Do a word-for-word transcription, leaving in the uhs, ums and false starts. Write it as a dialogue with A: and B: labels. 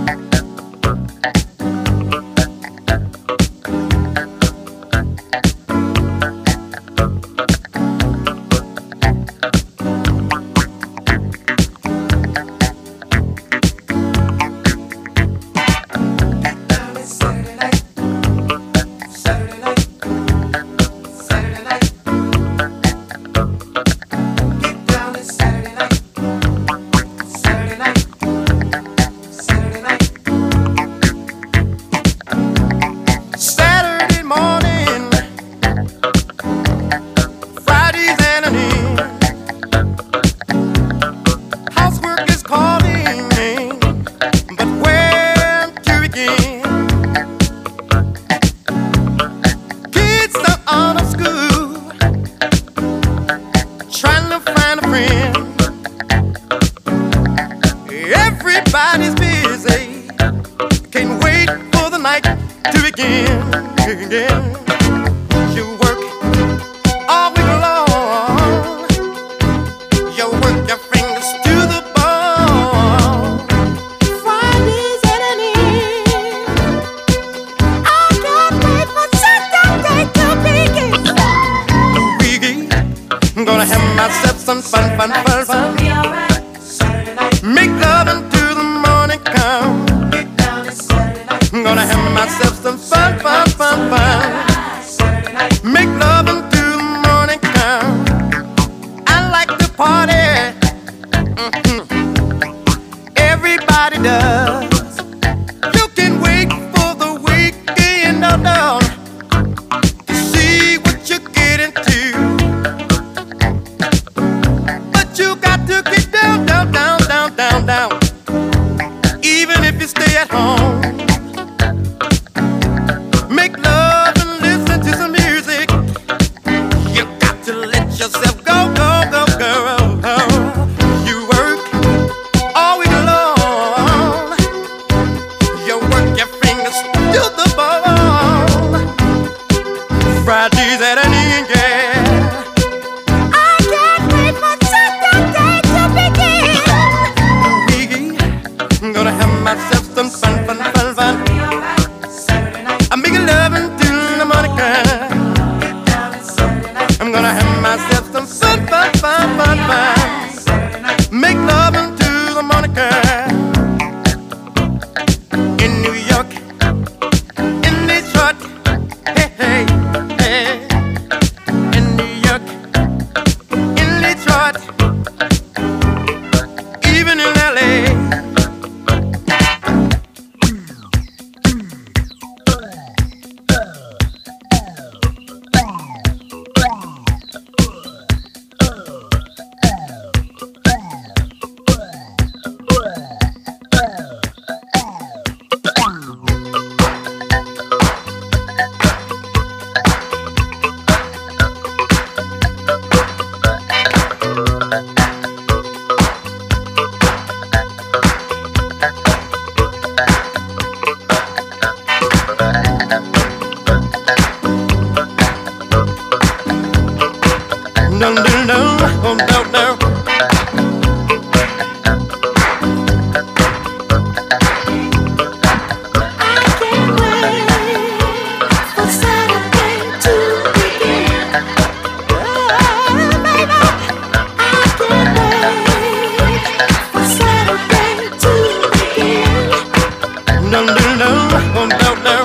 A: Everybody's busy, can't wait for the night to begin. Again. You work all week long, you work your fingers to the bone.
B: Friday's at an end, I can't wait for Saturday to begin.
A: Weekend, gonna have myself some fun, fun, fun, fun. Make love until the morning come. I'm gonna have myself some fun, fun, fun, fun. Make love until the morning come. I like to party. Mm-hmm. Everybody does. You can wait for the weekend, no, no, to see what you get into. But you got to get down, down, down, down, down, down. Even if you stay at home, make love and listen to some music. You got to let yourself go, go, go, go. You work all week long, you work your fingers to the bone. Friday's at an end, yeah.
B: I can't wait for Saturday to begin.
A: I'm gonna have myself some fun, fun, fun, fun. I'm making love until the morning come. I'm gonna have myself some fun, fun, fun, fun, fun. Make love until the morning come. In New York, in Detroit, hey, hey, hey. In New York, in Detroit, even in L A. No, no, no, oh, no, no.
B: I can't wait for Saturday to begin. Oh, baby, I can't wait for Saturday to begin.
A: No, no, no, oh, no, no.